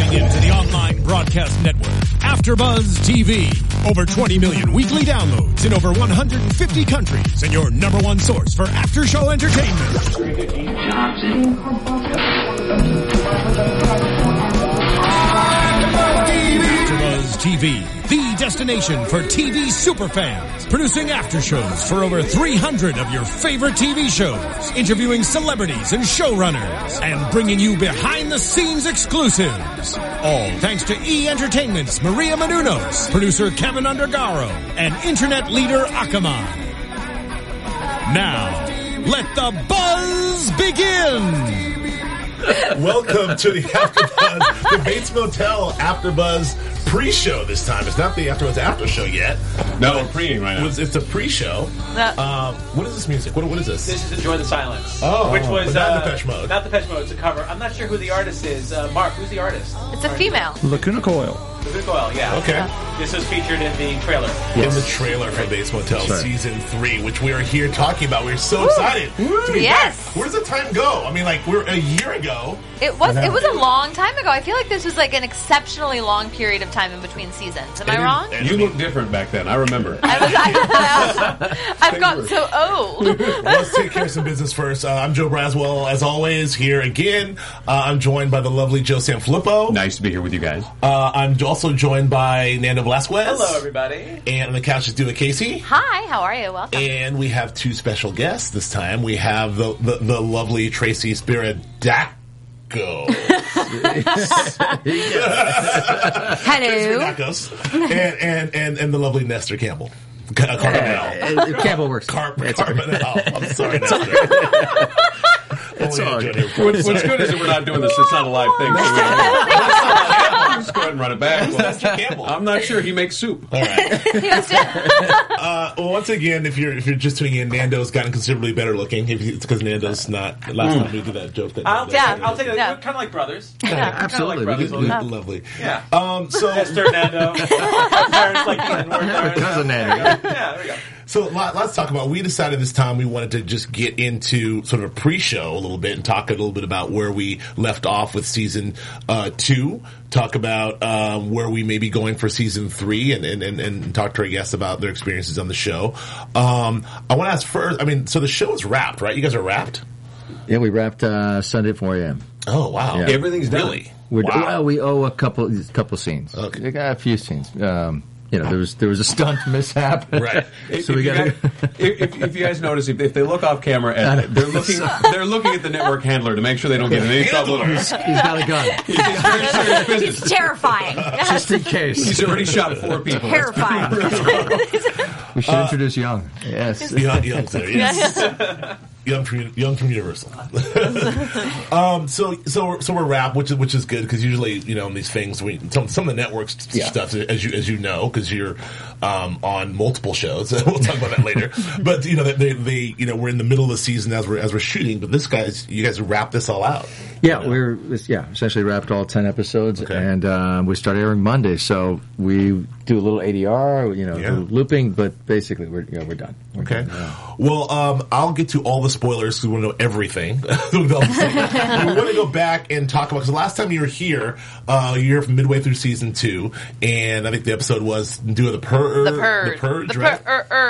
tuning in to the online broadcast network, AfterBuzz TV. Over 20 million weekly downloads in over 150 countries, and your number one source for after-show entertainment. AfterBuzz TV, the destination for TV superfans, producing aftershows for over 300 of your favorite TV shows, interviewing celebrities and showrunners, and bringing you behind-the-scenes exclusives. All thanks to E! Entertainment's Maria Menounos, producer Kevin Undergaro, and internet leader Akamai. Now, let the buzz begin! Welcome to the AfterBuzz, the Bates Motel AfterBuzz pre-show this time. It's not the AfterBuzz after show yet. No, we're preing right now. It's a pre-show. What is this music? What is this? This is Enjoy the Silence. Which was not Depeche Mode. Not Depeche Mode. It's a cover. I'm not sure who the artist is. Mark, who's the artist? It's a female. Lacuna Coil. Lacuna Coil, yeah. Okay. This was featured in the trailer. Yes. In the trailer for Bates Motel Season 3, which we are here talking about. We're so excited to be back. Where does the time go? I mean, like, we're a year ago. It was a long time ago. I feel like this was like an exceptionally long period of time in between seasons. Am I wrong? You looked different back then. I remember. I've gotten so old. Let's take care of some business first. I'm Joe Braswell, as always, here again. I'm joined by the lovely Joe Sanfilippo. Nice to be here with you guys. I'm also joined by Nando Velasquez. Hello, everybody. And on the couch is Dua Casey. Hi, how are you? Welcome. And we have two special guests this time. We have the lovely Tracy Spiridako. Hello. And the lovely Nestor Campbell. Campbell works. Carbonell. I'm sorry, Nestor. It's all right. What's good is that we're not doing this. It's not a live thing. Just go ahead and run it back. Nestor Campbell. I'm not sure. He makes soup. All right. Well, once again, if you're just tuning in, Nando's gotten considerably better looking. It's because Nando's not. Last time we did that joke. I'll take it. We're kind of like brothers. Yeah, absolutely. Lovely. Yeah. So Nestor, Nando. Parents like the N-word. Cousin Nando. Yeah, there we go. So let's talk about, we decided this time we wanted to just get into sort of a pre-show a little bit and talk a little bit about where we left off with season 2, talk about where we may be going for season 3 and talk to our guests about their experiences on the show. I want to ask first, so the show is wrapped, right? You guys are wrapped? Yeah, we wrapped Sunday at 4 a.m. Oh, wow. Yeah. Everything's done. Really? Well, we owe a couple scenes. Okay. We got a few scenes. There was a stunt mishap, right? So we got. If you guys notice, if they look off camera, and they're looking at the network handler to make sure they don't get in any trouble. He's got a gun. He's very serious business. It's terrifying. Just in case. He's already shot 4 people. Terrifying. We should introduce Young. Yes, Young, sir. Yes. Young from Universal. So we're wrapped, which is good because usually in these things some of the networks stuff as you know because you're on multiple shows. We'll talk about that later. But they we're in the middle of the season as we're shooting. But you guys wrap this all out. Yeah, we're essentially wrapped all 10 episodes, and we start airing Monday. So we do a little ADR, do looping, but basically we're done. Okay. Well, I'll get to all the spoilers because we want to know everything. We want to go back and talk about, because the last time you were here from midway through season 2, and I think the episode was doing the Purge. Right?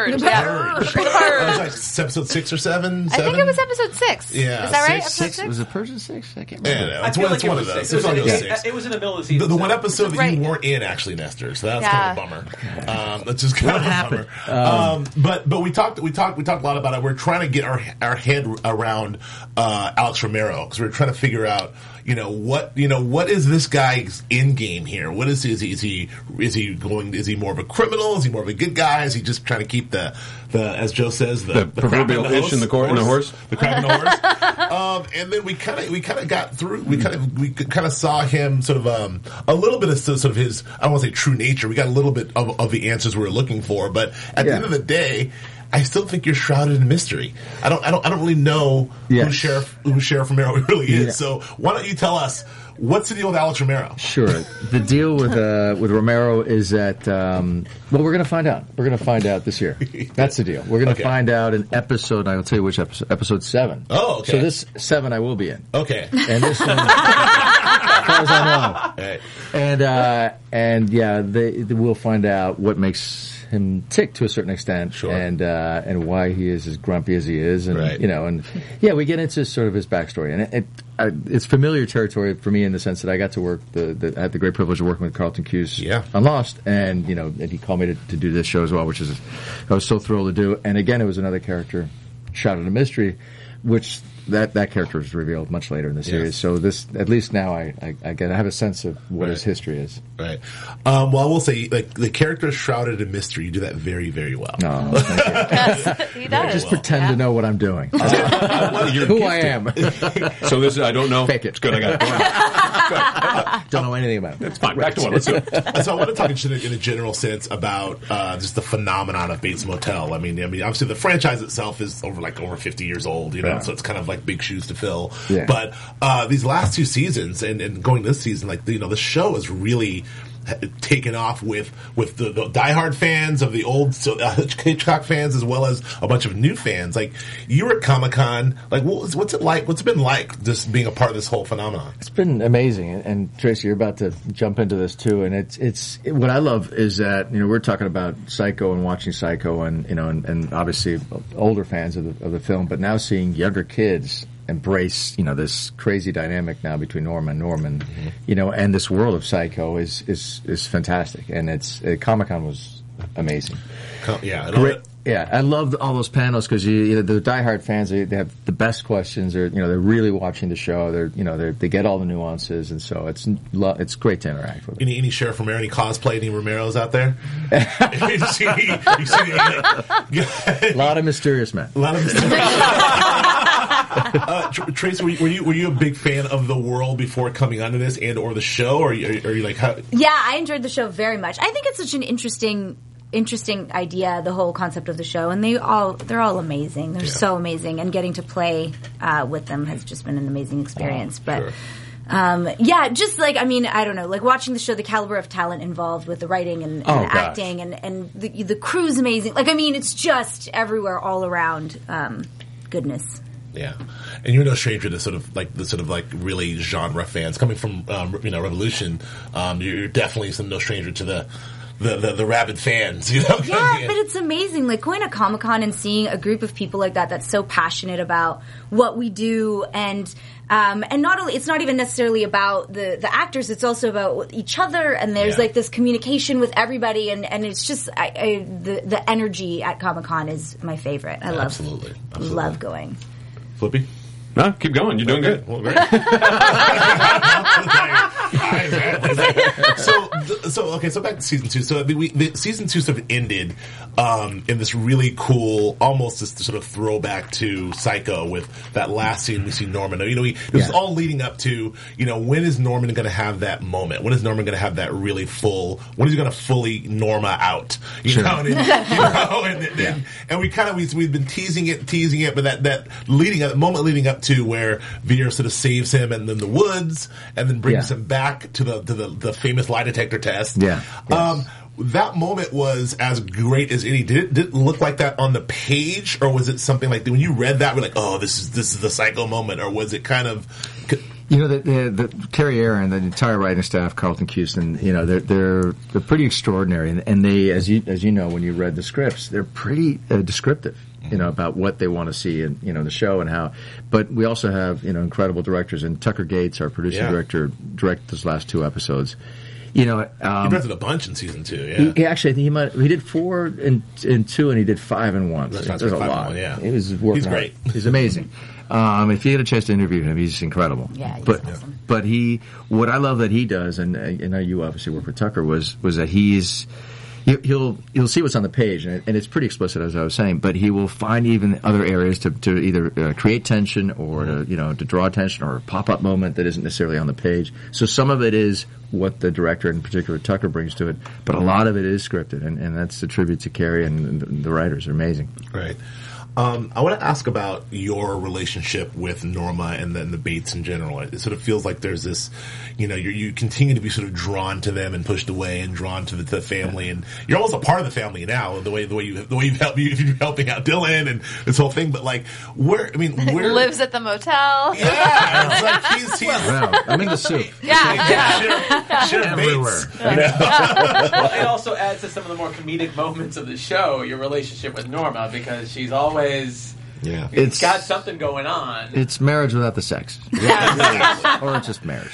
It was like episode 6 or 7. I think it was episode 6. Yeah, is that right? Episode 6? Was it Purge 6? I can't remember. Yeah, it's one of those. It was in the middle of the season. The one episode that you weren't in, actually, Nestor. So that's kind of a bummer. That's just kind of a bummer. But we talked a lot about it. We're trying to get our head around Alex Romero because we're trying to figure out what is this guy's end game here? What is he more of a criminal? Is he more of a good guy? Is he just trying to keep the as Joe says the proverbial fish in the horse, the crab in the horse? And then we kind of got through. We kind of saw him sort of a little bit of sort of his, I don't want to say true nature. We got a little bit of the answers we were looking for, but at the end of the day, I still think you're shrouded in mystery. I don't really know who Sheriff Romero really is. Yeah. So why don't you tell us what's the deal with Alex Romero? Sure. The deal with Romero is that we're going to find out. We're going to find out this year. That's the deal. We're going to find out in episode. I'll tell you which episode. Episode 7. Oh, okay. So this 7 I will be in. Okay. And this one. far as I know. Right. And yeah, we'll find out what makes him tick to a certain extent, sure. and why he is as grumpy as he is, and right. and yeah, we get into sort of his backstory, and it's familiar territory for me in the sense that I got to work I had the great privilege of working with Carlton Cuse on Lost, and and he called me to do this show as well, which is I was so thrilled to do, and again, it was another character shrouded in mystery, which that character was revealed much later in the series. Yes. So this, at least now, I have a sense of what his history is. Right. Well, I will say, like, the character shrouded in mystery, you do that very, very well. No, thank you. Yes, he does. Just pretend to know what I'm doing. Who I am. So this, I don't know. Fake it. It's good. I got it. Don't know anything about it. It's fine. Back to what. Let's do it. So I want to talk in a general sense about just the phenomenon of Bates Motel. I mean, obviously the franchise itself is over 50 years old, so it's kind of like big shoes to fill. Yeah. But these last two seasons and going this season, the show is really taken off with the diehard fans of the old Hitchcock fans as well as a bunch of new fans. Like, you were at Comic-Con. Like, what's it like? What's it been like just being a part of this whole phenomenon? It's been amazing. And Tracy, you're about to jump into this too. And it's what I love is that we're talking about Psycho and watching Psycho, and obviously older fans of the film, but now seeing younger kids embrace this crazy dynamic now between Norma and Norman, and this world of Psycho is fantastic, and Comic-Con was amazing. Great. Yeah, I loved all those panels because the diehard fans they have the best questions. They're really watching the show. They get all the nuances, and so it's great to interact with. Any Sheriff Romero, any cosplay, any Romeros out there? A lot of mysterious men. Trace, were you a big fan of the world before coming onto this and or the show, or are you like how? Yeah, I enjoyed the show very much. I think it's such an interesting idea, the whole concept of the show, and they're all amazing. They're so amazing, and getting to play with them has just been an amazing experience. But just I don't know, like watching the show, the caliber of talent involved with the writing and acting, and the crew's amazing. Like, I mean, it's just everywhere, all around goodness. Yeah, and you're no stranger to sort of like really genre fans coming from Revolution. You're definitely no stranger to the rabid fans. Yeah, but it's amazing. Like going to Comic-Con and seeing a group of people like that that's so passionate about what we do, and not only, it's not even necessarily about the actors, it's also about each other, and there's like this communication with everybody, and it's just the energy at Comic-Con is my favorite. I love going. Flippy? No, keep going. You're doing good. Well, great. So back to season 2. So season 2 sort of ended in this really cool, almost this sort of throwback to Psycho with that last scene we see Norman. This is all leading up to, when is Norman going to have that moment? When is Norman going to have that really full? When is he going to fully Norma out? And we've been teasing it, but that moment leading up to where Vera sort of saves him and then the woods, and then brings him back to the famous lie detector test. Yeah. Yes. That moment was as great as any. Did it look like that on the page, or was it something like when you read that, we're like, oh, this is the Psycho moment, or was it kind of? The Terry Aaron, the entire writing staff, Carlton Cuse, they're pretty extraordinary, and they, as you know, when you read the scripts, they're pretty descriptive. About what they want to see in, the show and how. But we also have, incredible directors. And Tucker Gates, our producing director, directed those last 2 episodes. He directed a bunch in season 2, He actually, he did 4 in 2 and he did 5 in 1. There's a lot. He was working He's great. Hard. He's amazing. If you get a chance to interview him, he's incredible. Yeah, he's awesome. But what I love that he does, and I know you obviously work with Tucker, was that he'll see what's on the page, and it's pretty explicit, as I was saying. But he will find even other areas to either create tension or to draw attention, or a pop-up moment that isn't necessarily on the page. So some of it is what the director, in particular Tucker, brings to it, but a lot of it is scripted, and that's a tribute to Carrie and the writers are amazing. Right. I want to ask about your relationship with Norma and then the Bates in general. It sort of feels like there's this, you continue to be sort of drawn to them and pushed away and drawn to the family, and you're almost a part of the family now. The way you're helping out Dylan and this whole thing. But like, where lives at the motel. Yeah, it's like he's I'm in the soup. Sheriff everywhere. Well, it also adds to some of the more comedic moments of the show. Your relationship with Norma, because she's always. It's got something going on. It's marriage without the sex. Or it's just marriage.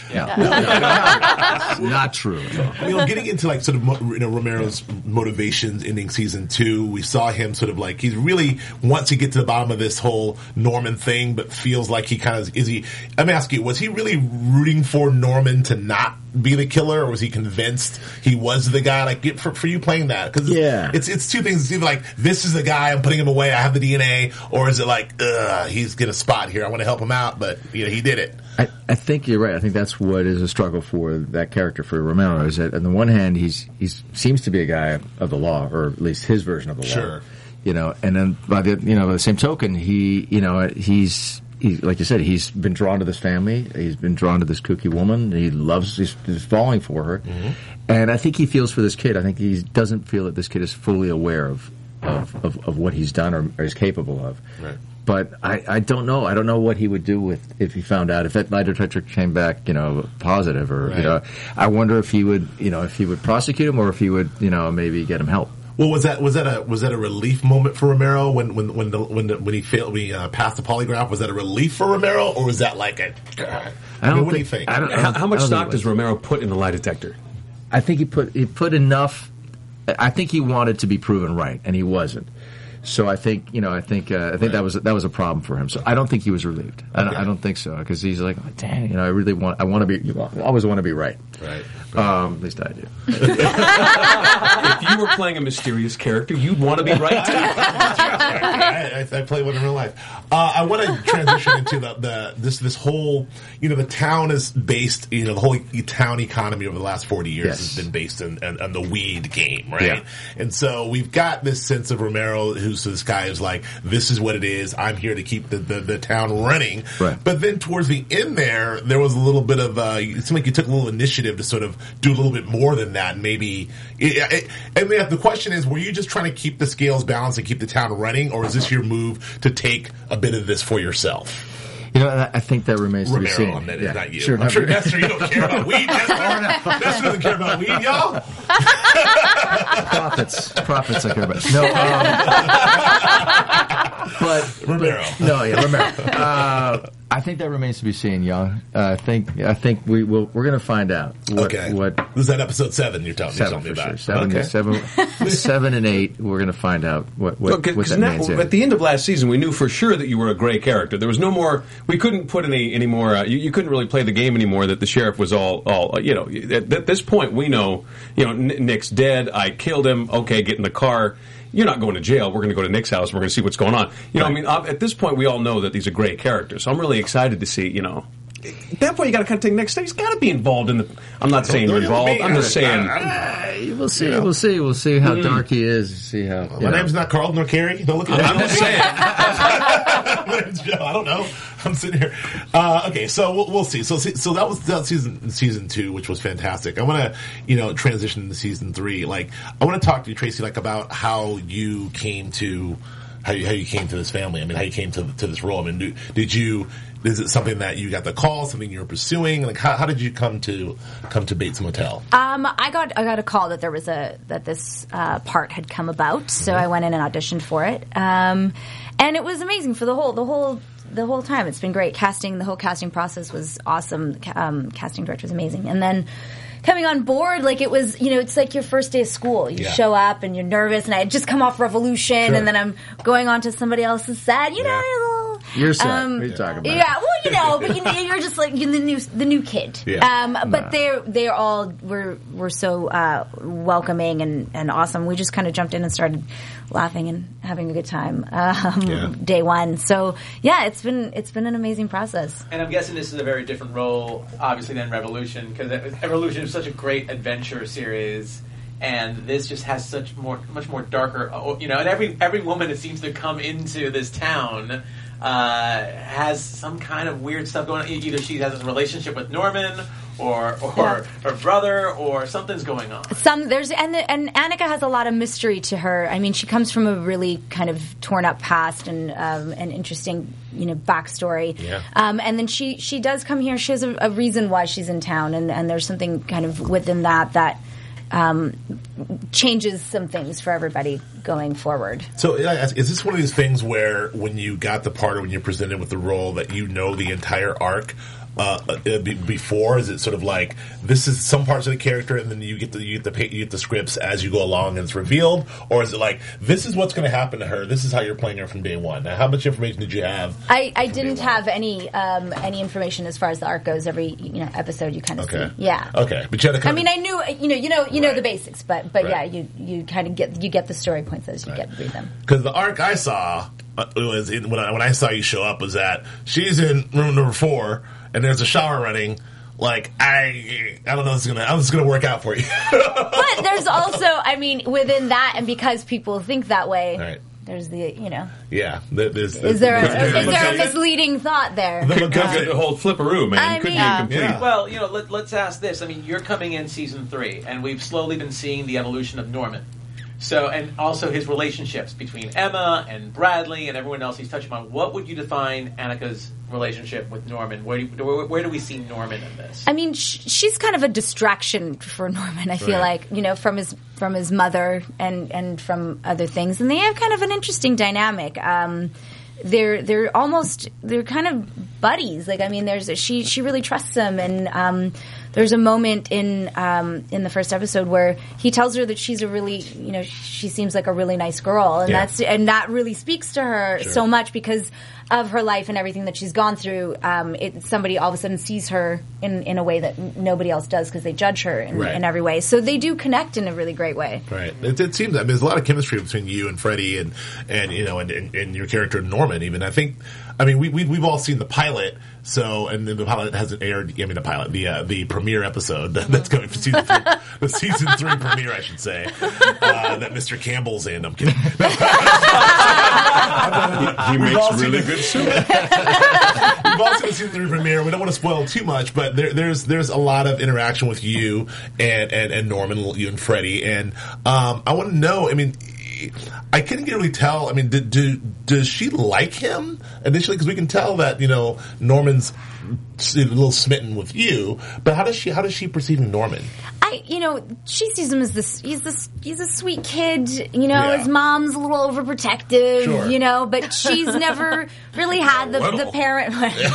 Not true. Getting into like sort of Romero's motivations ending season 2, we saw him sort of like he really wants to get to the bottom of this whole Norman thing, but feels like he kind of let me ask you, was he really rooting for Norman to not be the killer, or was he convinced he was the guy? Like for you playing that, because it's two things. It's either like, this is the guy, I'm putting him away, I have the DNA, or is it like, he's got a spot here, I want to help him out, but he did it. I think you're right. I think that's what is a struggle for that character, for Romero, is that on the one hand he seems to be a guy of the law, or at least his version of the law. Sure. And then by the same token, he's like you said, he's been drawn to this family. He's been drawn to this kooky woman. He's falling for her. Mm-hmm. And I think he feels for this kid. I think he doesn't feel that this kid is fully aware of what he's done or is capable of. Right. But I don't know. I don't know what he would do if he found out, if that lie detector came back, positive, or, I wonder if he would, if he would prosecute him, or if he would, maybe get him help. Well, was that a relief moment for Romero when he failed? We passed the polygraph. Was that a relief for Romero, or was that like what do you think? How much stock does Romero put in the lie detector? I think he put enough. I think he wanted to be proven right, and he wasn't. So I think that was a problem for him. So I don't think he was relieved. I don't think so, because he's like, dang, I always want to be right. Right. At least I do. If you were playing a mysterious character, you'd want to be right too. I play one in real life. I want to transition into this whole, the town is based, the whole town economy over the last 40 years has been based on the weed game, right? Yeah. And so we've got this sense of Romero, who's this guy who's like, this is what it is. I'm here to keep the town running. Right. But then towards the end there was a little bit of, it seemed like you took a little initiative to sort of do a little bit more than that. And maybe, and the question is, were you just trying to keep the scales balanced and keep the town running, or is this your move to take a bit of this for yourself? I think that remains to be seen. Romero, not you. Sure, I'm sure Nestor, you don't care about weed. Nestor doesn't care about weed, y'all. Profits I care about. No, but Romero. Romero. I think that remains to be seen, Young. I think we're going to find out. What this is that episode 7 you're telling me about? Sure. 7 and 8. We're going to find out what that means. At the end of last season, we knew for sure that you were a gray character. There was no more. We couldn't put any more. You couldn't really play the game anymore. That the sheriff was all. At this point, we know. Nick's dead. I killed him. Okay, get in the car. You're not going to jail. We're going to go to Nick's house. We're going to see what's going on. At this point, we all know that these are gray characters. So I'm really excited to see, At that point, you got to kind of take the next step. He's got to be involved in the. I'm not saying you're involved. I'm just saying. We'll see. We'll see how dark he is. See how. My name's not Carl nor Carrie. Don't look at I'm just saying. My name's Joe. I don't know. I'm sitting here. Okay, so we'll see. So that was season 2, which was fantastic. I want to transition into season 3. Like, I want to talk to you, Tracy, like about how you came to. How you came to this family? I mean, how you came to this role? I mean, is it something that you got the call? Something you were pursuing? Like, how did you come to Bates Motel? I got a call that this part had come about, so I went in and auditioned for it, and it was amazing for the whole time. It's been great. The whole casting process was awesome. Casting director was amazing, and then. Coming on board, like it was, it's like your first day of school. You show up and you're nervous, and I had just come off Revolution, and then I'm going on to somebody else's set. You're set. What are you talking about? Yeah, well, but you're just like the new kid. Yeah. But they all were so welcoming and awesome. We just kind of jumped in and started laughing and having a good time day one. So it's been an amazing process. And I'm guessing this is a very different role, obviously, than Revolution, because Revolution is such a great adventure series. and this just has much more darker, and every woman that seems to come into this town has some kind of weird stuff going on. Either she has a relationship with Norman, or her brother, or something's going on. And Annika has a lot of mystery to her. I mean, she comes from a really kind of torn up past and an interesting, backstory. Yeah. And then she does come here. She has a reason why she's in town, and there's something kind of within that changes some things for everybody going forward. So is this one of these things where when you got the part or when you're presented with the role that the entire arc before? Is it sort of like this is some parts of the character and then you get the scripts as you go along and it's revealed, or is it like this is what's going to happen to her? This is how you're playing her from day one. Now, how much information did you have? I didn't have any information as far as the arc goes. Every episode you kind of see. Yeah. Okay, but you had to. I mean, I knew you know the basics, but right. Yeah, you kind of get the story points as you get to read them. Because the arc I saw was when I saw you show up was that she's in room number 4. And there's a shower running. Like I don't know. This is gonna work out for you. But there's also, within that, and because people think that way, right. There's the Yeah. Is there a misleading thought there? The whole flipperoo, man. Could be complete. Yeah. Well, let's ask this. I mean, you're coming in season 3, and we've slowly been seeing the evolution of Norman. So, and also his relationships between Emma and Bradley and everyone else he's touching on. What would you define Annika's relationship with Norman? Where do we see Norman in this? I mean, she's kind of a distraction for Norman. I feel like from his mother and from other things, and they have kind of an interesting dynamic. They're kind of buddies. Like, I mean, she really trusts him, and there's a moment in the first episode where he tells her that she's a really, she seems like a really nice girl, and that really speaks to her so much because of her life and everything that she's gone through. Somebody all of a sudden sees her in a way that nobody else does because they judge her in every way. So they do connect in a really great way. Right. It seems there's a lot of chemistry between you and Freddie and your character Norman. Even we've all seen the pilot. So, and then the pilot hasn't aired. The premiere episode that's coming for season 3, the season 3 premiere, I should say. That Mr. Campbell's in. I'm kidding. He makes really good soup. We've all seen the season 3 premiere. We don't want to spoil too much, but there's a lot of interaction with you and Norman, you and Freddie, and I want to know. I mean, I couldn't really tell. I mean, does she like him initially? Because we can tell that Norman's a little smitten with you. But how does she perceive Norman? She sees him as he's a sweet kid. His mom's a little overprotective. Sure. But she's never really had the parent.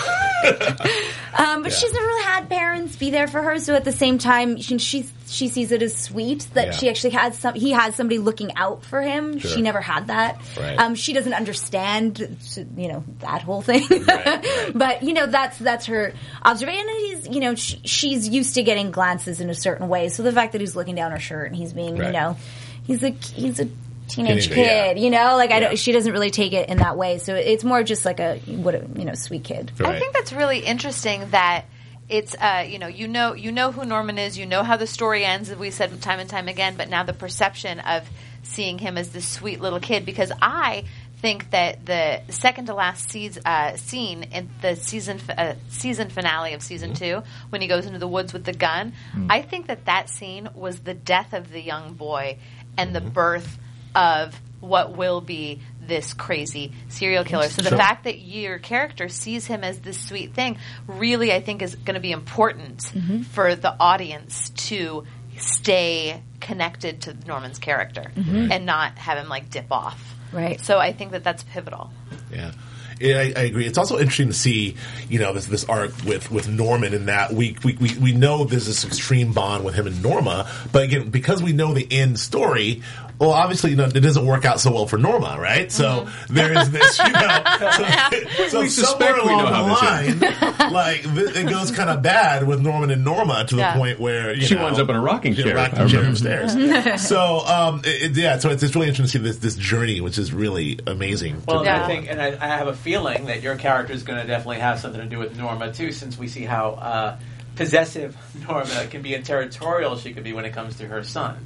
But she's never really had parents be there for her. So at the same time, she sees it as sweet that she actually he has somebody looking out for him. Sure. She never had that. Right. She doesn't understand, that whole thing. Right. But that's her observation. And she's used to getting glances in a certain way. So the fact that he's looking down her shirt and he's being, he's a teenage kid, she doesn't really take it in that way. So it's more just like a sweet kid. Right. I think that's really interesting that it's you know who Norman is, how the story ends, as we said time and time again, but now the perception of seeing him as this sweet little kid, because I think that the second to last scene in the season finale of season 2, when he goes into the woods with the gun, I think that scene was the death of the young boy and the birth of what will be this crazy serial killer. So the fact that your character sees him as this sweet thing really, I think, is going to be important for the audience to stay connected to Norman's character and not have him dip off. Right. So I think that's pivotal. Yeah. Yeah, I agree. It's also interesting to see, this arc with Norman in that we know there's this extreme bond with him and Norma, but again, because we know the end story, well, obviously, it doesn't work out so well for Norma, right? So there is this, so somewhere along the line, it goes kind of bad with Norman and Norma to the point where she winds up in a rocking chair upstairs. So so it's really interesting to see this journey, which is really amazing. Well, I think, and I have a feeling that your character is going to definitely have something to do with Norma too, since we see how possessive Norma can be and territorial she could be when it comes to her son.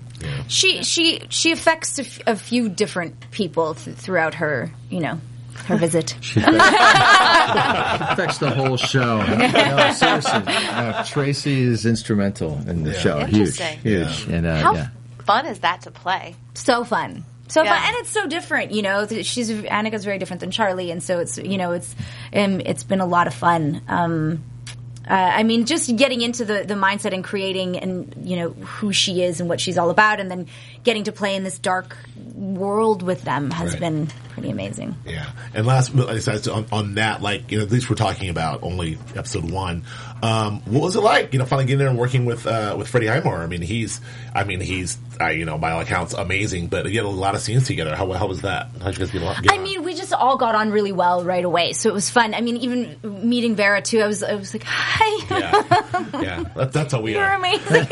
She affects a few different people throughout her, her visit. She affects the whole show. No, seriously. Tracy is instrumental in the show. Huge. And, how fun is that to play? So fun. Fun, and it's so different, Annika's very different than Charlie, and so it's been a lot of fun. Just getting into the mindset and creating and, who she is and what she's all about, and then getting to play in this dark world with them has been pretty amazing. Yeah. And last, on that, at least we're talking about only episode 1. What was it like, finally getting there and working with Freddie Highmore? I mean, he's by all accounts amazing, but you had a lot of scenes together. How was that? How did you guys get along? We just all got on really well right away, so it was fun. I mean, even meeting Vera too, I was like, hi. Yeah. That's how we You're are. amazing.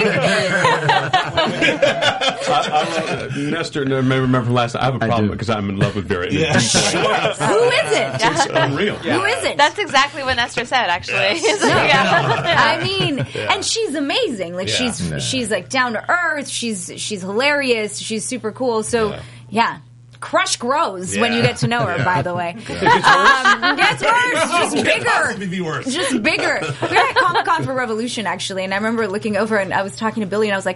Nestor, remember from last night, I have a problem because I'm in love with Vera. Who isn't? It's unreal. Yeah. Who isn't? That's exactly what Nestor said, actually. And she's amazing. She's like down to earth. She's hilarious. She's super cool. So crush grows when you get to know her. By the way, gets worse, just bigger, just bigger. We were at Comic-Con for Revolution actually, and I remember looking over and I was talking to Billy and I was like,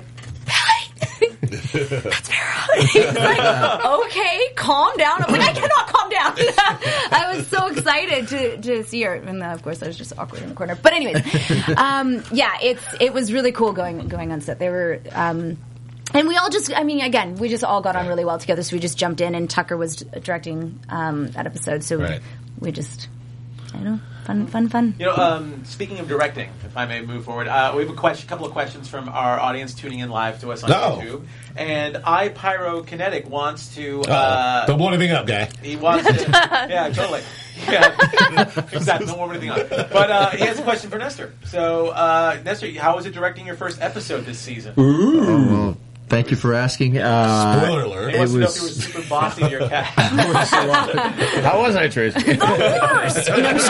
that's Vera. He's like, okay, calm down. I'm like, I cannot calm down. I was so excited to see her, and then, of course, I was just awkward in the corner. But anyways, it was really cool going on set. They were. And we all we just all got on really well together, so we just jumped in, and Tucker was directing that episode, so we just, fun. Speaking of directing, if I may move forward, we have a couple of questions from our audience tuning in live to us on YouTube. And iPyrokinetic wants to... don't blow anything up, guy. He wants to... Yeah, totally. Yeah, exactly. Don't warm anything up. But he has a question for Nestor. So, Nestor, how was it directing your first episode this season? Ooh. Thank you for asking. Spoiler alert. He wants to know if you were super bossy to your cat. How was I, Tracy? The worst.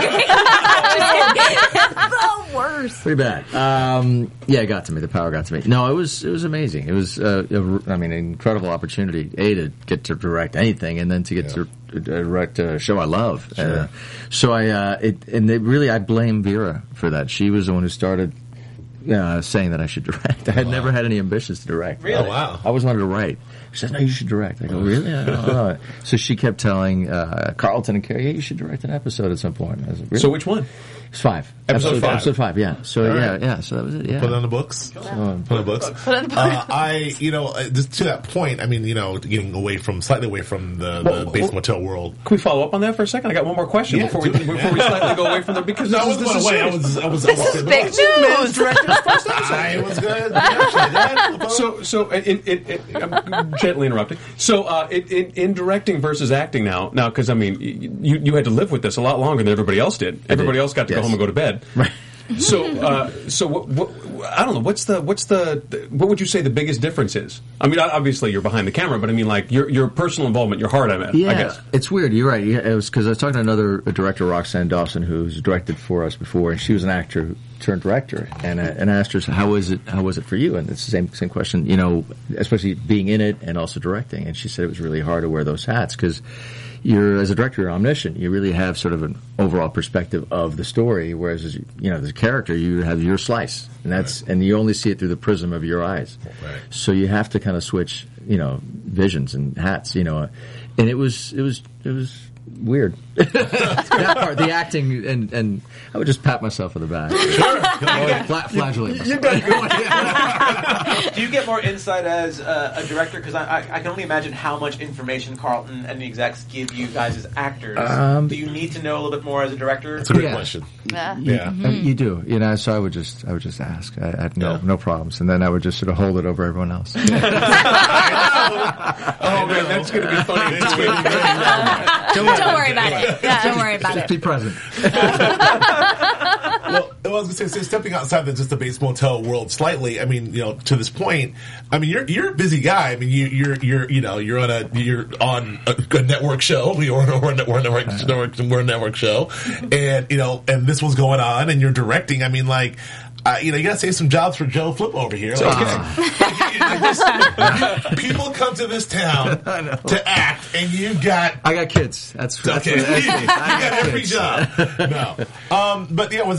The worst. Pretty bad. It got to me. The power got to me. No, it was amazing. It was, an incredible opportunity, to get to direct anything, and then to get to direct a show I love. Sure. I blame Vera for that. She was the one who started saying that I should direct. I had never had any ambitions to direct. Really? Oh, wow. I always wanted to write. She said, no, you should direct. I go, really? I don't know. So she kept telling Carlton and Carrie, you should direct an episode at some point. I was like, really? So which one? It's 5. Episode 5. Episode 5, yeah. So, yeah. So that was it, yeah. Put it on the books. Put it on the books. Just to that point, getting slightly away from the Bates Motel world. Can we follow up on that for a second? I got one more question before we slightly go away from them, because I was going away. I was this is big news. I was good. So I'm gently interrupting. So, in directing versus acting now, because you had to live with this a lot longer than everybody else did. Everybody else got to go home and go to bed. Right. So what I don't know. What would you say the biggest difference is? Obviously you're behind the camera, but your personal involvement, your heart, I guess. It's weird. You're right. It was because I was talking to another director, Roxanne Dawson, who's directed for us before, and she was an actor turned director, and I asked her, how was it for you? And it's the same question, especially being in it and also directing. And she said it was really hard to wear those hats because as a director, you're omniscient. You really have sort of an overall perspective of the story, whereas as a character, you have your slice, and and you only see it through the prism of your eyes. Right. So you have to kind of switch, visions and hats, and it was weird. That part, the acting, and I would just pat myself on the back. Sure. Flagellate myself. Do you get more insight as a director? Because I can only imagine how much information Carlton and the execs give you guys as actors. Do you need to know a little bit more as a director? That's a great question. Yeah. You do. So I would just ask. I had no problems, and then I would just sort of hold it over everyone else. Oh man, that's going to be funny. Don't worry about it. Don't worry about it. Be present. Well, I was going to say, stepping outside just the Bates Motel world slightly. To this point, you're a busy guy. You're on a network show. We're a network show, and this was going on, and you're directing. you got to save some jobs for Joe Flip over here. People come to this town to act, and I got kids. That's okay. What You got every job. No, but yeah,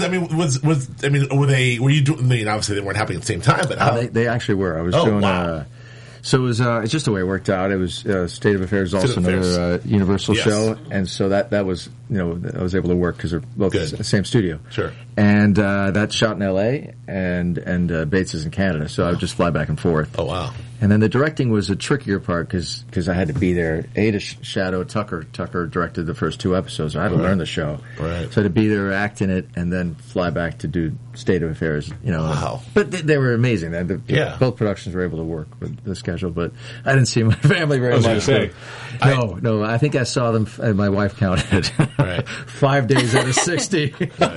were you doing? I mean, obviously they weren't happening at the same time, but how? They actually were. I was doing. Wow. So it was it's just the way it worked out. It was State of Affairs, also another Universal show, and so that was I was able to work because they're both the same studio. Sure. And that's shot in L.A. and Bates is in Canada, so I would just fly back and forth. Oh wow! And then the directing was a trickier part because I had to be there. To shadow Tucker. Tucker directed the first 2 episodes. So I had to learn the show. Right. So I had to be there, act in it, and then fly back to do State of Affairs. Wow. But they were amazing. Both productions were able to work with the schedule, but I didn't see my family very much. No. I think I saw them. My wife counted. Right. 5 days out of 60.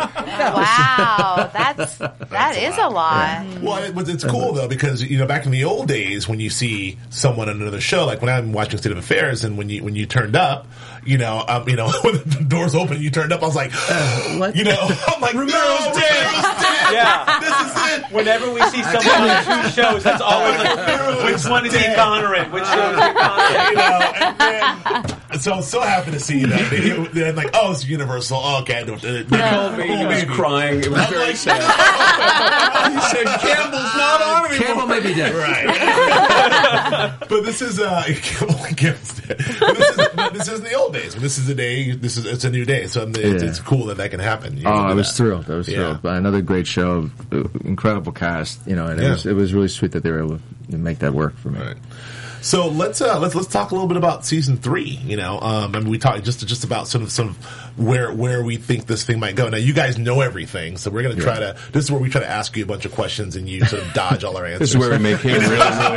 Wow, that is a lot. Yeah. Well, it's cool though because back in the old days when you see someone on another show, like when I'm watching State of Affairs, and when you turned up, when the doors open, and you turned up. I was like, what? I'm like, Romero's dead. Yeah, this is it. Whenever we see someone on 2 shows, that's always like, which one is he honoring? Which show is he honoring? So I'm so happy to see that. They're like, oh, it's Universal. Oh, okay. He was crying. It was very sad. He said, Campbell's not on anymore. Campbell may be dead. Right. But this is Campbell's dead. But this is the old days. This is the day. It's a new day. So it's cool that can happen. I was thrilled. Thrilled. By another great show, incredible cast. And it was really sweet that they were able to make that work for me. Right. So let's talk a little bit about season 3. And we talked just about sort of where we think this thing might go. Now you guys know everything, so we're going to try to. This is where we try to ask you a bunch of questions, and you sort of dodge all our answers. This is where we make him really.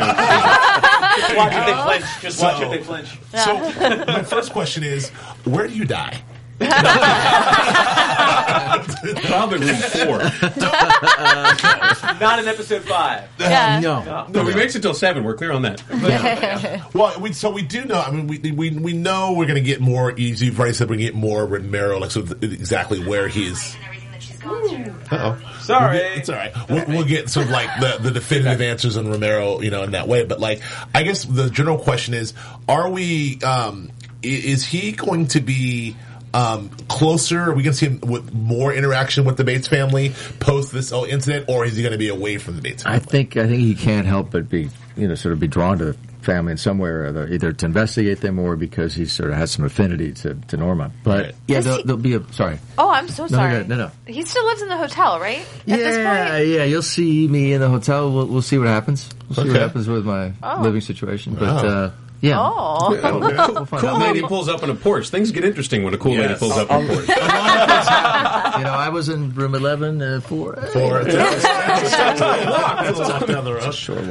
Just watch if they flinch. Just watch if they flinch. So my first question is, where do you die? Probably room 4. Not in episode 5. Yeah. No, we makes it till 7. We're clear on that. Well, we do know. I mean, we know we're going to get more. You've already said we're going to get more Romero, like exactly where he's. Uh-oh. Sorry. It's all right. We'll get sort of like the definitive answers on Romero, in that way. But I guess the general question is: are we? Is he going to be closer? Are we going to see him with more interaction with the Bates family post this incident, or is he going to be away from the Bates family? I think he can't help but be sort of be drawn to the family in some way or other, either to investigate them or because he sort of has some affinity to Norma. But there'll be sorry. Oh, I'm so sorry. No. He still lives in the hotel, right? At this point? Yeah. You'll see me in the hotel. We'll see what happens. We'll see what happens with my living situation. But yeah. Oh. Cool lady pulls up on a porch. Things get interesting when a cool lady pulls up on a porch. I was in room 11 4. It's a walk down the road. Short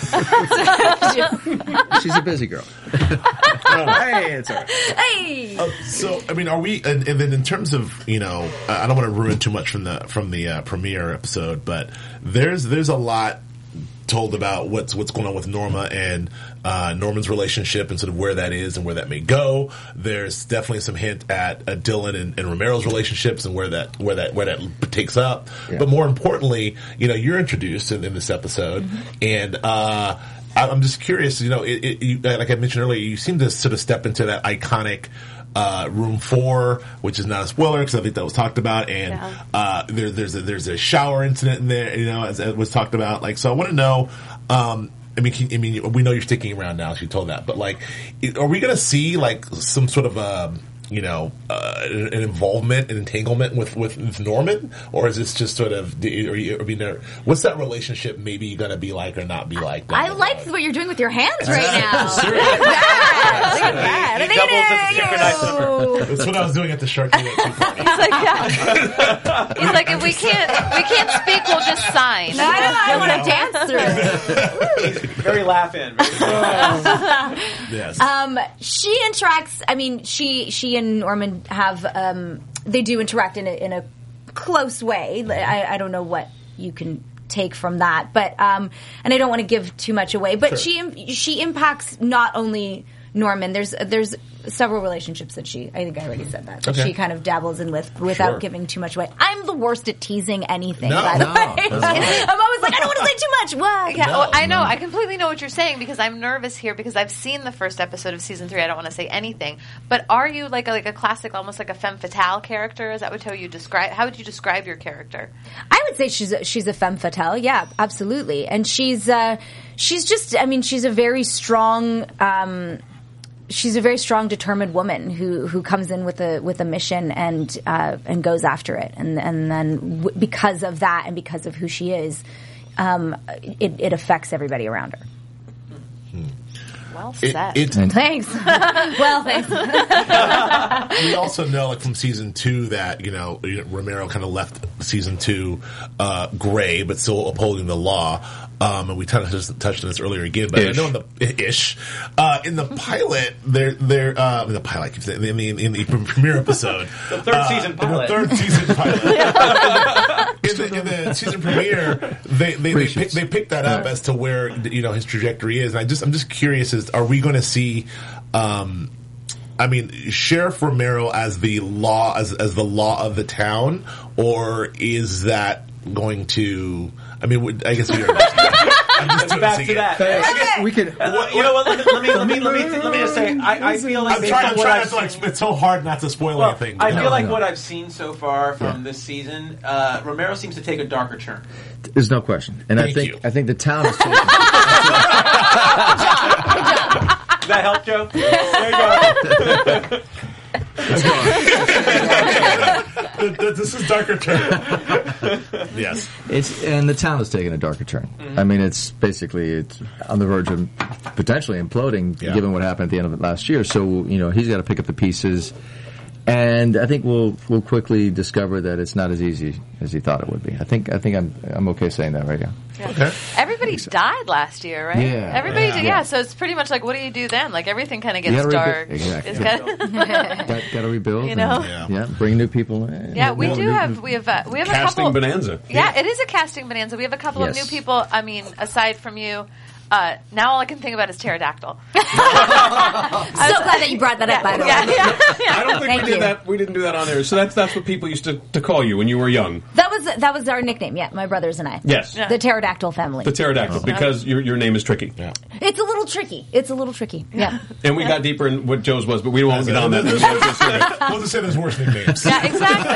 walk. She's a busy girl. Hey, it's all right. Hey. So, I mean, are we? And then in terms of I don't want to ruin too much from the premiere episode, but there's a lot told about what's going on with Norma and Norman's relationship and sort of where that is and where that may go. There's definitely some hint at Dylan and Romero's relationships and where that takes up. Yeah. But more importantly, you're introduced in this episode, and I'm just curious. Like I mentioned earlier, you seem to sort of step into that iconic. Room 4, which is not a spoiler because I think that was talked about, and there's a shower incident in there, as was talked about. So I want to know. We know you're sticking around now, as you told that, but are we going to see some sort of an involvement, an entanglement with Norman, or is this just sort of? What's that relationship maybe going to be like or not be like? I like what you're doing with your hands right now. Look at that! He doubles as a synchronized. That's what I was doing at the Shark Tank party. He's like, if we can't speak, we'll just sign. No, I want to dance through it. Very laugh-in. Yes. She interacts. I mean, she and Norman have they do interact in a close way. I don't know what you can take from that, but and I don't want to give too much away. But she impacts not only Norman. There's several relationships that I think I already said that she kind of dabbles in without giving too much away. I'm the worst at teasing anything, by the way. I'm always like, I don't want to say too much. What? Yeah, I know. I completely know what you're saying because I'm nervous here because I've seen the first episode of season 3. I don't want to say anything. But are you like a classic, almost like a femme fatale character? Is that what how you describe? How would you describe your character? I would say she's a femme fatale. Yeah, absolutely. And she's just. I mean, she's a very strong. She's a very strong, determined woman who comes in with a mission and goes after it. And then because of that and because of who she is, it affects everybody around her. Well said. Thanks. Well, thanks. We also know, like from season 2, that Romero kind of left season 2 gray, but still upholding the law. And we touched on this earlier again, but I know in the pilot, in the premiere episode, the third season pilot, in the season premiere, they picked that up as to where his trajectory is, and I'm just curious: are we going to see? Sheriff Romero as the law as the law of the town, or is that going to? I guess we are. Back to that. We could. You know what? Let me just say. I feel like it's so hard not to spoil anything. I feel like what I've seen so far from this season, Romero seems to take a darker turn. There's no question, and I think the town is taking. Does that help, Joe? There you go. This is darker turn. Yes, and the town is taking a darker turn. Mm-hmm. It's on the verge of potentially imploding, given what happened at the end of it last year. So he's got to pick up the pieces, and I think we'll quickly discover that it's not as easy as he thought it would be. I think I'm okay saying that right now. Yeah. Okay. Everybody died last year, right? Yeah. Everybody did. Yeah. So it's pretty much like, what do you do then? Like everything kind of gets dark. Exactly. Got to rebuild. Bring new people in. Yeah, we have a couple casting bonanza. Yeah, it is a casting bonanza. We have a couple of new people. Aside from you. Now all I can think about is pterodactyl. So glad that you brought that up, by the way. I don't think we didn't do that on there. So that's what people used to call you when you were young. That was our nickname, my brothers and I. Yes. The pterodactyl family. The pterodactyl, because your name is tricky. Yeah. It's a little tricky. Yeah. And we got deeper in what Joe's was, but we won't get on that. We'll just say there's worse nicknames. Yeah,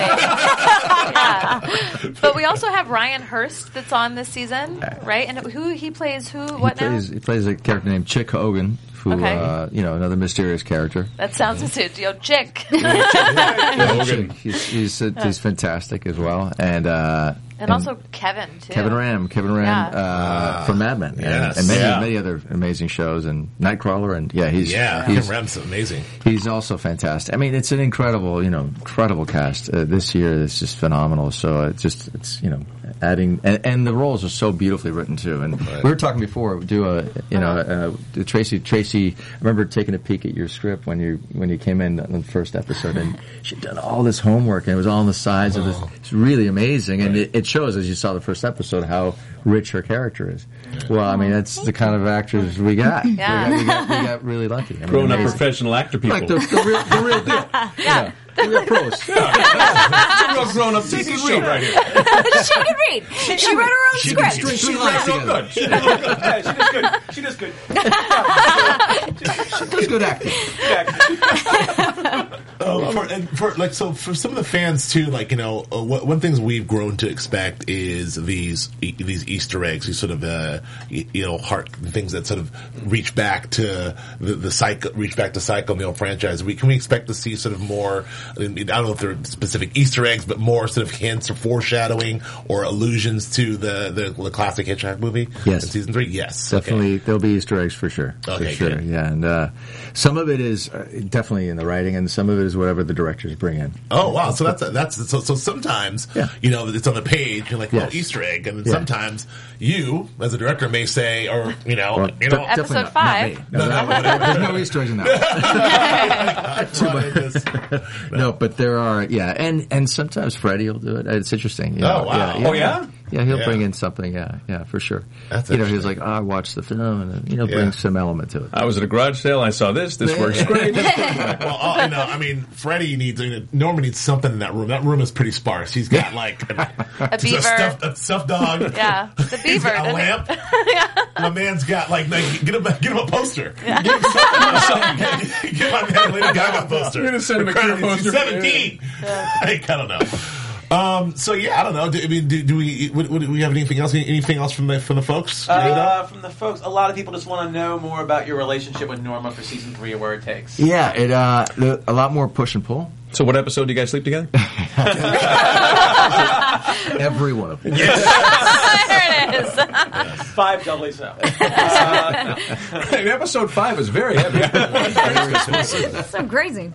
exactly. But we also have Ryan Hurst that's on this season, right? And who he plays what now? He plays a character named Chick Hogan, who another mysterious character. That sounds Chick. Hogan. He's fantastic as well, and also Kevin too. Kevin Ram from Mad Men, and many other amazing shows, and Nightcrawler, and Kevin Ram's amazing. He's also fantastic. It's an incredible cast this year. It's just phenomenal. So it's adding, and the roles are so beautifully written too. And we were talking before, Tracy. I remember taking a peek at your script when you came in on the first episode, and she'd done all this homework, and it was all on the sides of this. It's really amazing, and it shows, as you saw the first episode, how rich her character is. Well, that's the kind of actors we got. Yeah. We got really lucky. Grown-up professional actor people. Like the real deal. Yeah. The real pros. Real grown-up TV show right here. She can read. She wrote her own script. She does real good. She does good. She does good acting. For some of the fans too, one things we've grown to expect is these Easter eggs, these sort of heart things that sort of reach back to the Psycho, Psycho and the old franchise. Can we expect to see sort of more? I don't know if they're specific Easter eggs, but more sort of hints or foreshadowing or allusions to the classic Hitchcock movie. Yes, in season 3. Yes, definitely there'll be Easter eggs for sure. Okay, for sure. Good. Yeah, and some of it is definitely in the writing, and some of it is whatever the directors bring in. Oh wow! So so sometimes it's on the page. You're like, Easter egg, and then sometimes you, as a director, may say, episode 5. There's no Easter eggs in that. No, but there are, and sometimes Freddie will do it. It's interesting. Wow. Yeah. he'll bring in something. Yeah, for sure. That's he was like, I watched the film, and then, bring some element to it. I was at a garage sale. I saw this. This works great. Well, Freddie Norman needs something in that room. That room is pretty sparse. He's got like a beaver, a stuffed dog. Yeah, the beaver. A lamp. My man's got like get him a poster. Yeah. Get him something. Get my man Lady Gaga poster. You're gonna send him a clear poster. 17. I don't know. So I don't know. Do we have anything else? Anything else from the folks? From the folks, a lot of people just want to know more about your relationship with Norma for season 3 and where it takes. Yeah, a lot more push and pull. So, what episode do you guys sleep together? Every one of them. Yes. There it is. Yes. 5 doubly so. Episode 5 is very heavy. That's so crazy.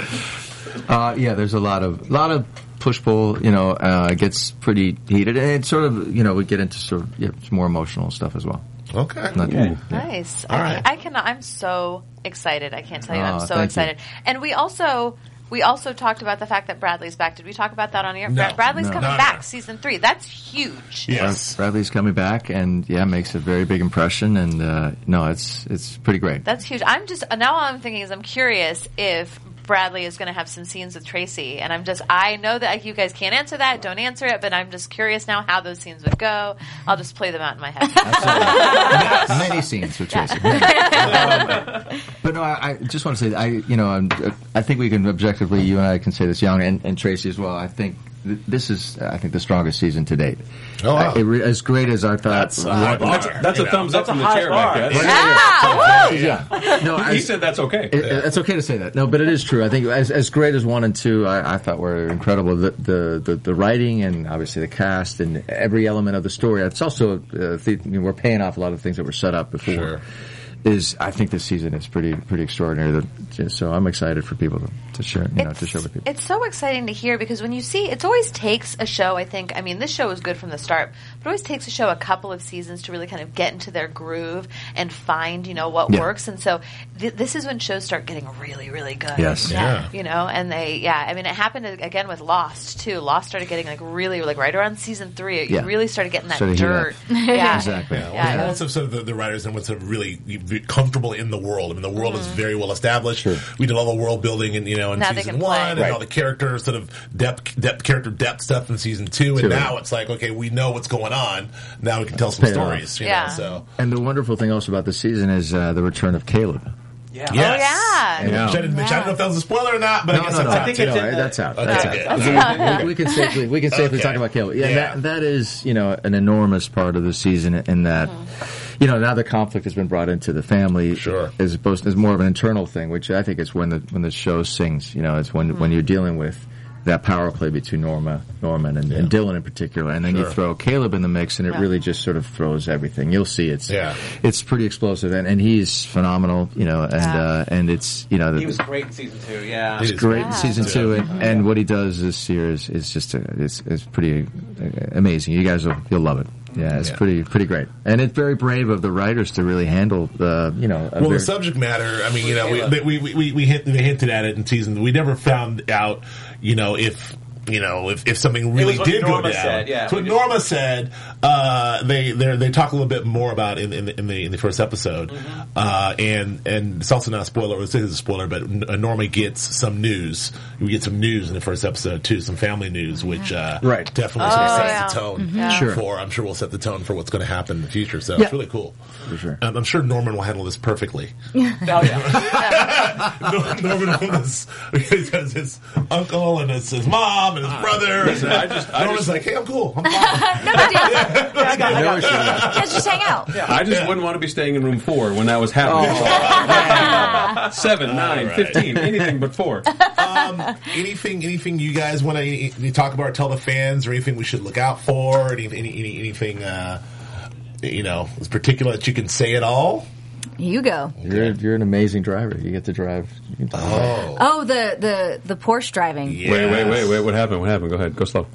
There's a lot of push pull. It gets pretty heated, and it's sort of we get into sort of more emotional stuff as well. Okay. Nice. All right. I'm so excited. I can't tell you. I'm so excited. And we also talked about the fact that Bradley's back. Did we talk about that on air? No. Bradley's coming back, season 3. That's huge. Yes. Bradley's coming back, and makes a very big impression. And it's pretty great. That's huge. All I'm thinking is I'm curious if Bradley is going to have some scenes with Tracy, and I know that you guys can't answer that, don't answer it, but I'm just curious now how those scenes would go. I'll just play them out in my head. Many scenes with Tracy. But no, I just want to say, I think we can objectively, you and I can say this, Young and Tracy as well. I think this is, the strongest season to date. Oh, wow. As great as I thought. That's a thumbs up from the chair back Yeah. No, he said that's okay. It's okay to say that. No, but it is true. I think as great as 1 and 2, I thought were incredible. The writing and obviously the cast and every element of the story. It's also we're paying off a lot of things that were set up before. Sure. I think this season is pretty extraordinary. So I'm excited for people to share, to share with people. It's so exciting to hear because when you see, it always takes a show. This show was good from the start, but it always takes a show a couple of seasons to really kind of get into their groove and find, what works. And so this is when shows start getting really, really good. Yes, yeah. And it happened again with Lost too. Lost started getting really, right around season 3. You really started getting that dirt. Yeah, exactly. Yeah. Also, sort of the writers and what's really comfortable in the world. The world is very well established. Sure. We did all the world building in season 1 and all the character sort of character depth stuff in season 2. And now it's like, okay, we know what's going on. Now we can tell some stories. So. And the wonderful thing also about this season is the return of Caleb. Yeah. Yes. Oh, yeah. I don't know if that was a spoiler or not, but I guess that's out. That's out. We can safely talk about Caleb. Yeah. That is, an enormous part of the season in that, now the conflict has been brought into the family. Sure. As opposed to more of an internal thing, which I think is when the show sings. It's when you're dealing with that power play between Norman and Dylan in particular, and then you throw Caleb in the mix, and it really just sort of throws everything. You'll see it's pretty explosive, and he's phenomenal, and it's he was great in season 2. Yeah, he's great in season 2, and what he does this year is just it's pretty amazing. You guys you'll love it. Yeah, it's pretty great, and it's very brave of the writers to really handle the subject matter. We hinted at it in season. We never found out, if something really did go down. That's what Norma said. They talk a little bit more about in the first episode, and it's also not a spoiler. It is a spoiler, but Norma gets some news. We get some news in the first episode too, some family news, which definitely sets the tone for. I'm sure we'll set the tone for what's going to happen in the future. So it's really cool. For sure. I'm sure Norman will handle this perfectly. Norman has his uncle and his mom and his brother. Listen, Norman's like, hey, I'm cool. I'm fine. No big deal. Just hang out. I just wouldn't want to be staying in room 4 when that was happening. 7, 9, 15, anything but 4. Anything you guys want to talk about or tell the fans, or anything we should look out for? Anything is particular that you can say at all? You go. You're an amazing driver. You get to drive. The Porsche driving. Yes. Wait. What happened? Go ahead. Go slow.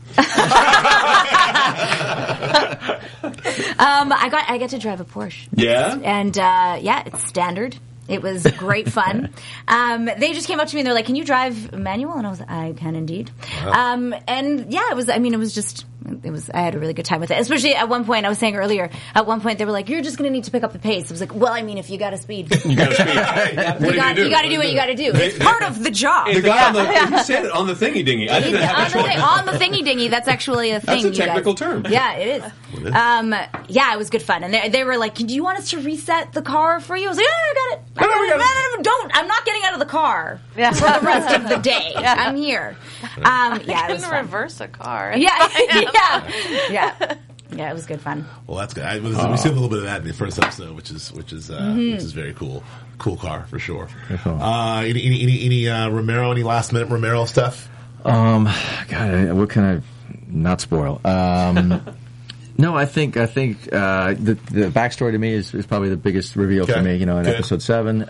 I get to drive a Porsche. Yeah? And it's standard. It was great fun. They just came up to me and they're like, "Can you drive manual?" And I was like, "I can indeed." Wow. It was just I had a really good time with it. Especially at one point, I was saying earlier, at one point they were like, "You're just going to need to pick up the pace." I was like, "Well, I mean, if you got to speed, You got to speed. you got to do what you got to do. It's part of the job." The guy he said it on the thingy dingy. I didn't have a choice. On the thingy dingy, that's actually a thing. That's a technical term. Yeah, it is. It was good fun. And they were like, "Do you want us to reset the car for you?" I was like, "I got it. Don't. I'm not getting out of the car for the rest of the day. I'm here." It was fun. Reverse a car. Yeah, it was good fun. Well, that's good. We see a little bit of that in the first episode, which is very cool. Cool car for sure. Any Romero? Any last minute Romero stuff? God, what can I not spoil? No, I think the backstory to me is probably the biggest reveal for me. In episode 7.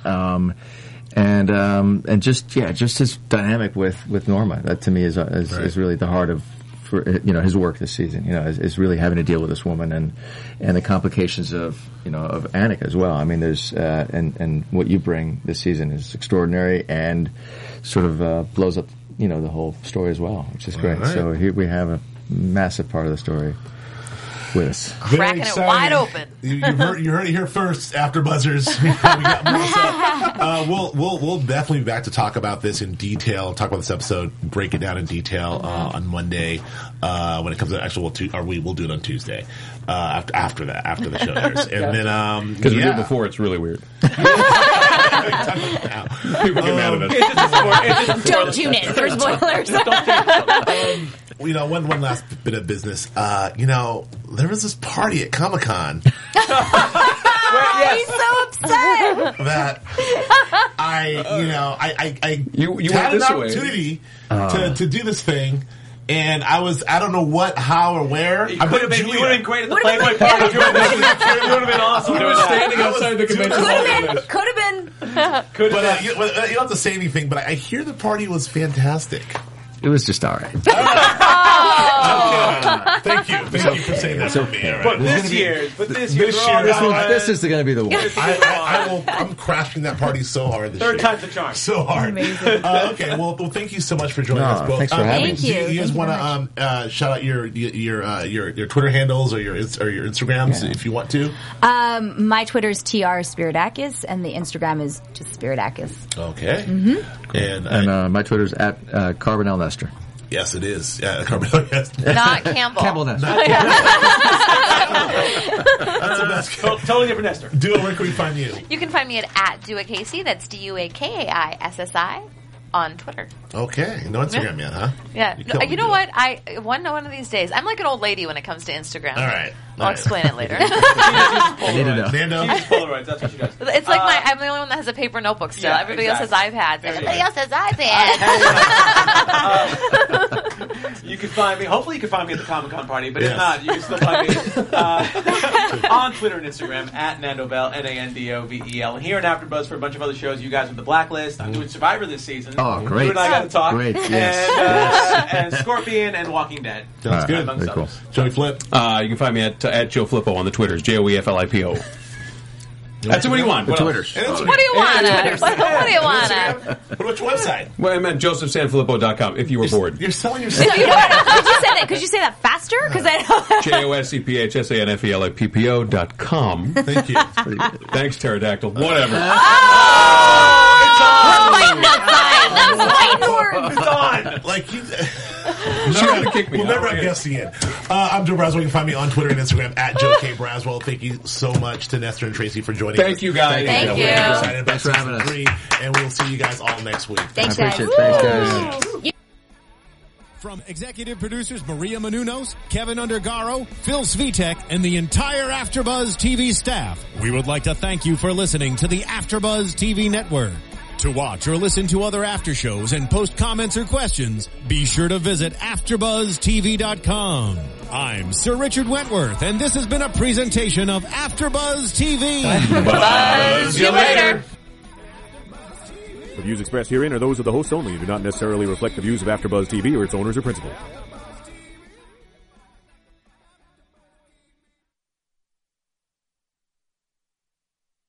And just his dynamic with Norma, that to me is really the heart of his work this season. Is really having to deal with this woman and the complications of Annika as well. I mean, there's and what you bring this season is extraordinary and sort of blows up the whole story as well, which is great. Right. So here we have a massive part of the story with us. Cracking it wide open. You heard it here first. After buzzers, we got more stuff. We'll definitely be back to talk about this in detail. Talk about this episode, break it down in detail on Monday when it comes to actual. We will do it on Tuesday after the show airs, and then because we do it before, it's really weird. People get mad at us. Don't tune in for spoilers. One last bit of business. There was this party at Comic-Con. He's so upset that I had an opportunity to do this thing. And I don't know what, how, or where. You would have been great at the Playboy party. You would have been awesome. He was standing outside the convention hall. Could have been. But you don't have to say anything, but I hear the party was fantastic. It was just all right. Thank you for saying that for me. Right. But this year, this is going to be the one. I'm crashing that party so hard this year. Third time's the charm. So hard. Amazing. Okay, well, thank you so much for joining us both. Thanks for having me. Thank you. Do you guys want to shout out your Twitter handles or your Instagrams if you want to? My Twitter is TR Spiridakis, and the Instagram is just Spiridakis. Okay. Mm-hmm. And my Twitter's at Carbonell Nestor. Yes, it is. Yeah, Carbonell. Yes. Not Campbell. Campbell Nestor. That's the best. Totally different Nestor. Dua, where can we find you? You can find me at Dua Casey. That's DuaKaissi on Twitter. Okay, no Instagram yet, huh? Yeah. You know what? One of these days, I'm like an old lady when it comes to Instagram. All right. I'll explain it later. I need to know. Nando? She uses Polaroids. That's what she does. It's like I'm the only one that has a paper notebook still. Yeah, Everybody else has iPads. Everybody else has iPads. You can find me. Hopefully, you can find me at the Comic-Con party. But if not, you can still find me on Twitter and Instagram at NandoVel, NandoVel. And here in AfterBuzz for a bunch of other shows. You guys with the Blacklist. I'm doing Survivor this season. Oh, great! You and I got to talk. Great. Yes. And Scorpion and Walking Dead. Sounds good. Amongst Very cool. others. Joey Flip. You can find me at Joe Flippo on the Twitters. JoeFlipo. That's what do you want? The Twitters. What do you want? What do you want? Which website? Well, I meant JosephSanFilippo.com if you were bored. You're selling yourself. You know what? Could you say that faster? Because I JosephSanFilippo.com. Thank you. Thanks, Pterodactyl. Whatever. It's on. Like you. We'll never have guessed again. I'm Joe Braswell. You can find me on Twitter and Instagram at Joe K. Braswell. Thank you so much to Nestor and Tracy for joining us. Thank you, guys. Thank you. We're excited about Thanks for having us. 3, and we'll see you guys all next week. Thanks, I guys. appreciate it. Thanks, guys. From executive producers Maria Menounos, Kevin Undergaro, Phil Svitek, and the entire AfterBuzz TV staff, we would like to thank you for listening to the AfterBuzz TV network. To watch or listen to other after shows and post comments or questions, be sure to visit AfterBuzzTV.com. I'm Sir Richard Wentworth, and this has been a presentation of AfterBuzz TV. Buzz you later. The views expressed herein are those of the hosts only and do not necessarily reflect the views of AfterBuzz TV or its owners or principals.